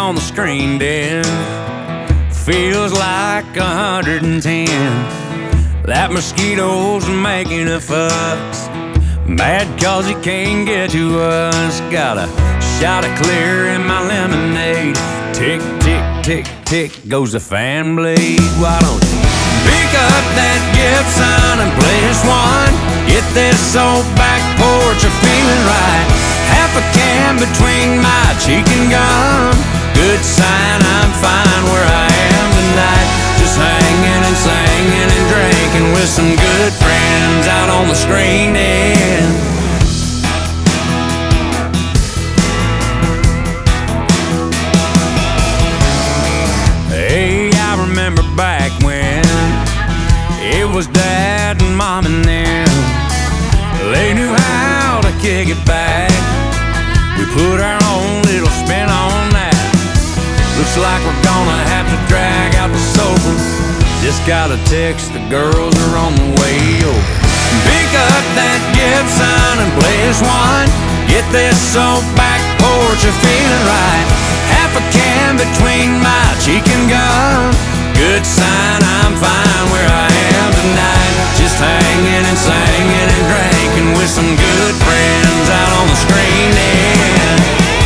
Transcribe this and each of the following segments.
on the screen den. Feels like 110. That mosquito's making a fuss, mad cause he can't get to us. Got a shot of clear in my lemonade. Tick, tick, tick, tick goes the fan blade. Why don't you pick up that Gibson and play us one? Get this old back porch a feeling right. Half a can between my cheek and gum. Good sign I'm fine where I am tonight. Just hanging and singing and drinking with some good friends out on the screen end. Hey, I remember back when it was Dad and Mom and them. They knew how to kick it back. We put our own little spin on that. Looks like we're gonna have to drag out the sofa. Just got a text, the girls are on the way over. Pick up that Gibson and play us one. Get this old back porch a feeling right. Half a can between my cheek and gum. Good sign I'm fine where I am tonight. Just hanging and singing and drinking with some good friends out on the screen end.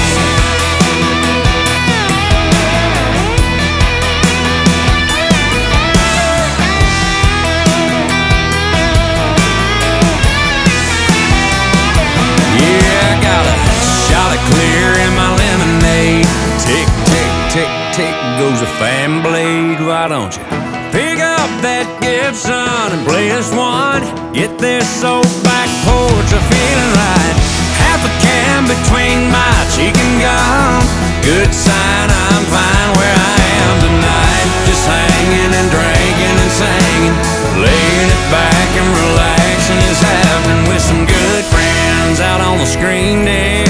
Yeah, I got a shot of clear in my lemonade. Tick, tick, tick, tick goes a fan blade. Why don't you pick up that Gibson and play us one? Get this old back porch a feeling right. Half a can between my cheek and gum. Good sign I'm fine where I am tonight. Just hanging and drinking and singing, laying it back and relaxing is happening with some good friends out on the screen den.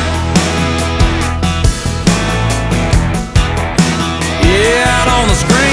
Yeah, out on the screen.